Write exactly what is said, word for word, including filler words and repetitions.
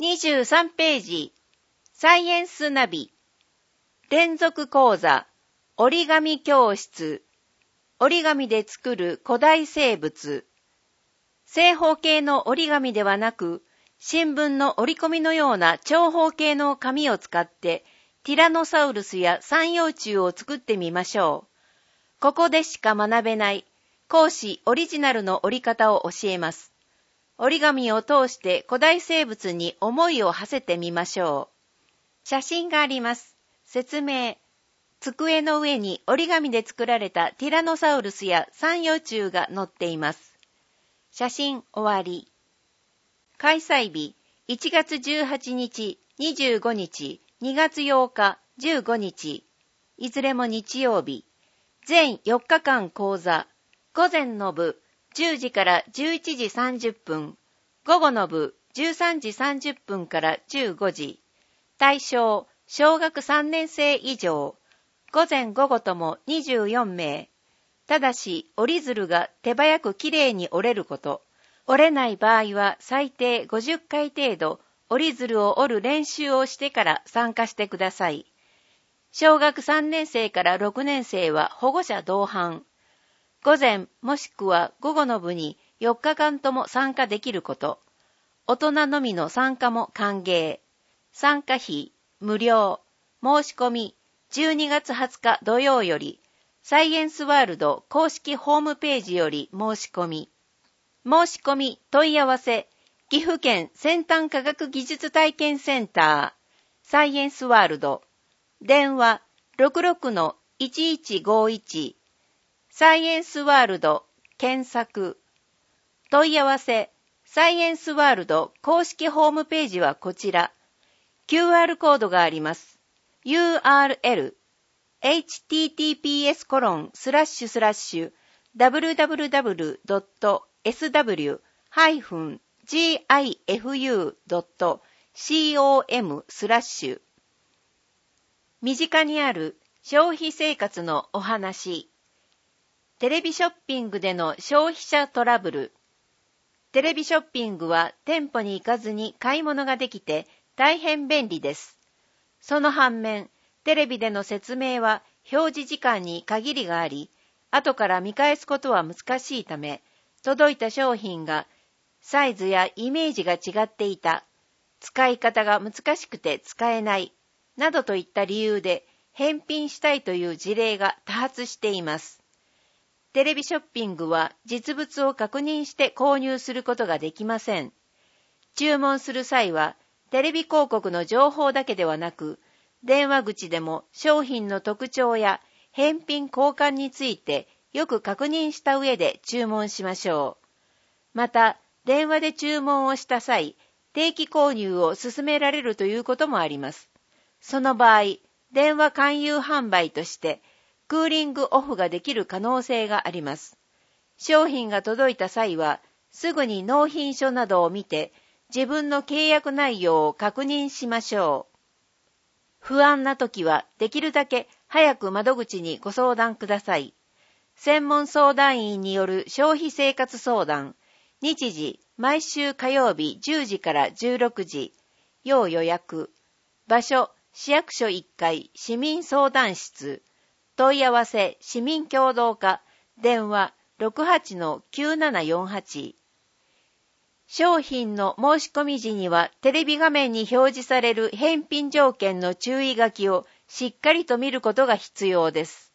にじゅうさんページ、サイエンスナビ、連続講座、折り紙教室、折り紙で作る古代生物。正方形の折り紙ではなく、新聞の折り込みのような長方形の紙を使って、ティラノサウルスや三葉虫を作ってみましょう。ここでしか学べない講師オリジナルの折り方を教えます。折り紙を通して古代生物に思いを馳せてみましょう。写真があります。説明。机の上に折り紙で作られたティラノサウルスや三葉虫が載っています。写真終わり。開催日いちがつじゅうはちにち、にじゅうごにち、にがつようか、じゅうごにち。いずれも日曜日。全よっかかん講座。午前の部じゅうじからじゅういちじさんじゅっぷん。午後の部じゅうさんじさんじゅっぷんからじゅうごじ。対象、小学さんねんせい以上。午前午後ともにじゅうよんめい。ただし、折り鶴が手早くきれいに折れること。折れない場合は最低ごじゅっかい程度、折り鶴を折る練習をしてから参加してください。小学さんねんせいからろくねんせいは保護者同伴。午前もしくは午後の部によっかかんとも参加できること。大人のみの参加も歓迎。参加費、無料。申し込み、じゅうにがつはつか土曜より、サイエンスワールド公式ホームページより申し込み。申し込み問い合わせ、岐阜県先端科学技術体験センター、サイエンスワールド。電話 ろくろくのいちいちごいち。サイエンスワールド検索。問い合わせ、サイエンスワールド公式ホームページはこちら。キューアール コードがあります。ユーアールエル、エイチティーティーピーエスコロンスラッシュスラッシュダブリューダブリューダブリュードットエスダブリューハイフンジーアイエフユードットコム スラッシュ。身近にある消費生活のお話。テレビショッピングでの消費者トラブル。テレビショッピングは店舗に行かずに買い物ができて大変便利です。その反面、テレビでの説明は表示時間に限りがあり、後から見返すことは難しいため、届いた商品がサイズやイメージが違っていた、使い方が難しくて使えない、などといった理由で返品したいという事例が多発しています。テレビショッピングは実物を確認して購入することができません。注文する際は、テレビ広告の情報だけではなく、電話口でも商品の特徴や返品交換についてよく確認した上で注文しましょう。また、電話で注文をした際、定期購入を勧められるということもあります。その場合、電話勧誘販売として、クーリングオフができる可能性があります。商品が届いた際は、すぐに納品書などを見て、自分の契約内容を確認しましょう。不安な時はできるだけ早く窓口にご相談ください。専門相談員による消費生活相談。日時、毎週火曜日じゅうじからじゅうろくじ。要予約。場所、市役所いっかい市民相談室。問い合わせ市民協働課。電話 ろくはちのきゅうななよんはち。商品の申し込み時にはテレビ画面に表示される返品条件の注意書きをしっかりと見ることが必要です。